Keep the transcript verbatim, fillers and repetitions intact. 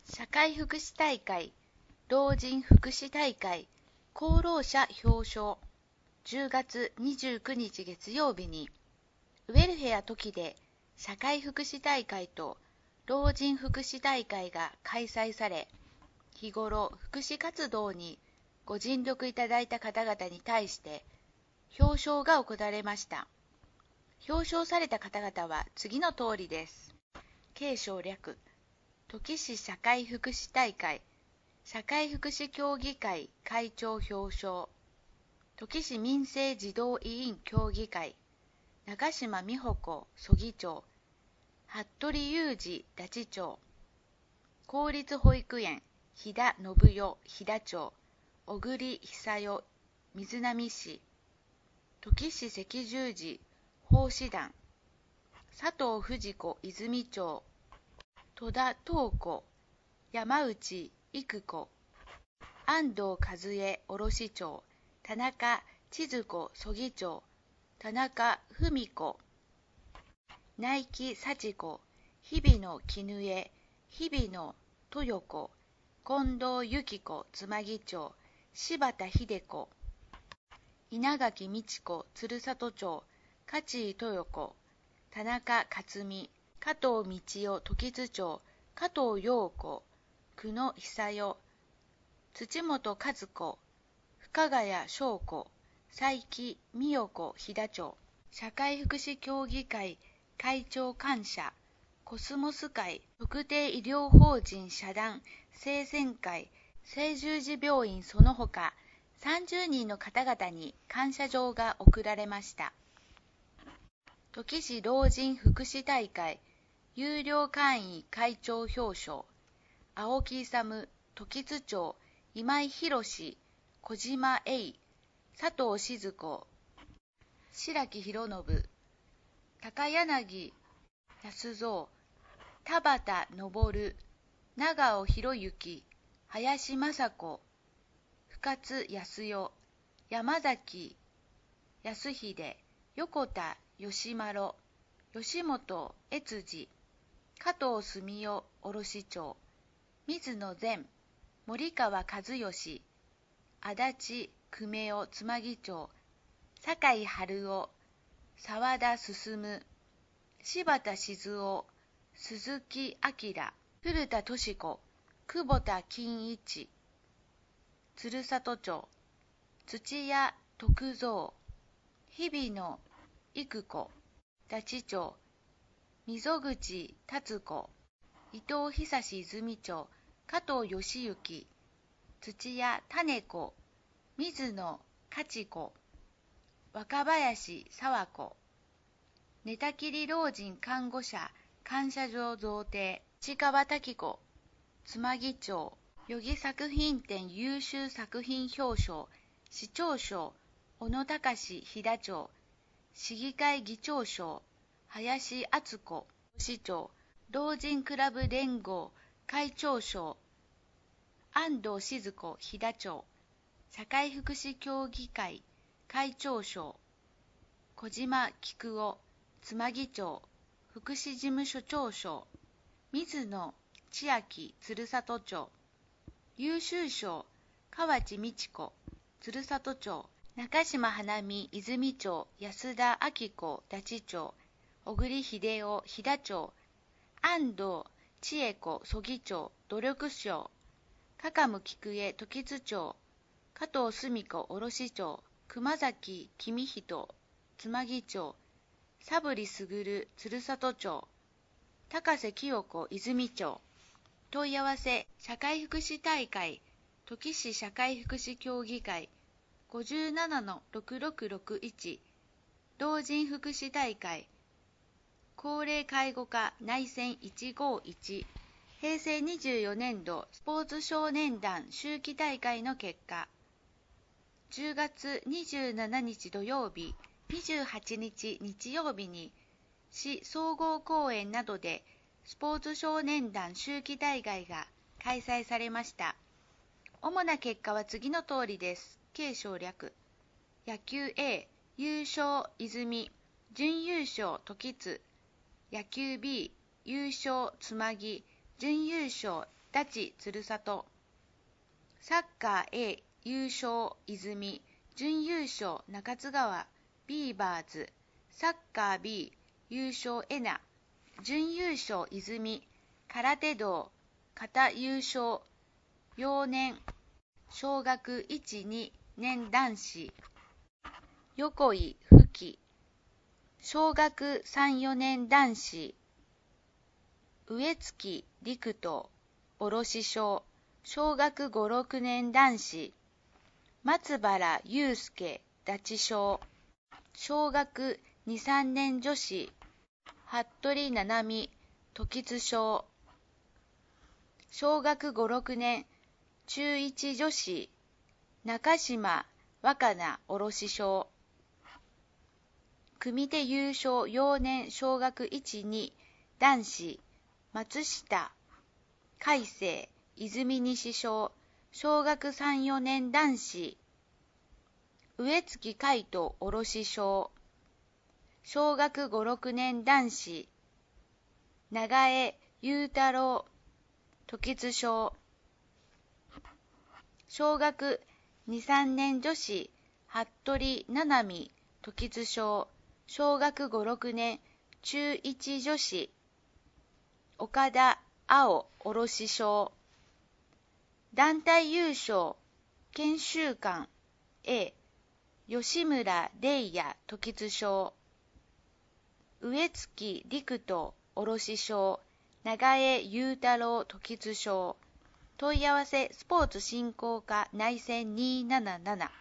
社会福祉大会、老人福祉大会、功労者表彰。じゅうがつにじゅうくにち月曜日に、ウェルフェア時で社会福祉大会と老人福祉大会が開催され、日頃福祉活動にご尽力いただいた方々に対して表彰が行われました。表彰された方々は次の通りです。継承略、土岐市社会福祉大会、社会福祉協議会会長表彰、土岐市民生児童委員協議会、中島美穂子曽議長、服部裕二太地長、公立保育園飛田信代飛田町、小栗久代瑞浪市、土岐市赤十字奉仕団、佐藤藤子泉町、戸田東子山内育子、安藤和恵卸町、田中千鶴子曽議長、田中文子、内木幸子、日比野絹江、日比野豊子、近藤由紀子妻議長、柴田秀子、稲垣美智子鶴里町、勝井豊子、田中克美、加藤道夫時津町、加藤陽子、久野久代、土本和子、深谷翔子、佐伯美代子飛田町、社会福祉協議会会長感謝、コスモス会特定医療法人社団生鮮会聖十字病院その他さんじゅうにんの方々に感謝状が贈られました。土岐市老人福祉大会有料会員会長表彰、青木勇時津町、今井博小島栄、佐藤静子、白木博信、高柳康三、田畑昇、長尾博之、林雅子、深津康代、山崎康秀、横田義丸、吉本悦司、加藤澄夫卸長、水野善、森川和義、足立久米夫妻議長、酒井春夫、沢田進、柴田静夫、鈴木明、古田敏子、久保田金一、鶴里町、土屋徳三、日比野育子、太地町、溝口達子、伊藤久志泉町、加藤義行、土屋種子、水野勝子、若林沢子、寝たきり老人看護者感謝状贈呈、石川滝子妻議長、余儀作品展優秀作品表彰、市長賞小野隆飛田町、市議会議長賞林敦子市長、老人クラブ連合会長賞安藤静子飛田町、社会福祉協議会会長賞小島菊夫妻議長、福祉事務所長賞水野千秋鶴里町、優秀賞河内美智子鶴里町、中島花見泉町、安田明子太地町、小栗秀夫飛田町、安藤千恵子曽議長努力賞、加賀向菊江時津町、加藤澄子卸町、熊崎公人妻議長、佐振卓鶴里町、高瀬清子泉町。問い合わせ社会福祉大会土岐市社会福祉協議会 ごじゅうななのろくろくろくいち 老人福祉大会高齢介護課内選いちごいちへいせいにじゅうよねんどスポーツ少年団秋季大会の結果、じゅうがつにじゅうしちにち土曜日、にじゅうはちにち日曜日に市総合公園などでスポーツ少年団秋季大会が開催されました。主な結果は次の通りです。継承略、野球 A 優勝泉、準優勝時津、野球 B 優勝つまぎ、準優勝ダチ鶴里。サッカー A 優勝泉、準優勝中津川ビーバーズ。サッカー B 優勝エナ、準優勝泉、空手道片優勝幼年小学いち、にねん男子。横井吹き、小学さん、よねん男子。植月陸斗卸小、小学ご、ろくねん男子。松原祐介ダチ小、小学に、さんねん女子。服部七海時津小、小学ご、ろくねん中いち女子。中島若菜卸小。組手優勝幼年小学いち、に男子。松下海星泉西小、小学さん、よねん男子。植月海斗卸小、小学ご、ろくねん男子。長江雄太郎時津小、小学に、さんねん女子。服部七海時津小、小学ご、ろくねん中いち女子。岡田青卸小。団体優勝研修館 A 吉村玲也時津小、植月陸斗卸小、長江雄太郎時津小。問い合わせスポーツ振興課内線にーなななな。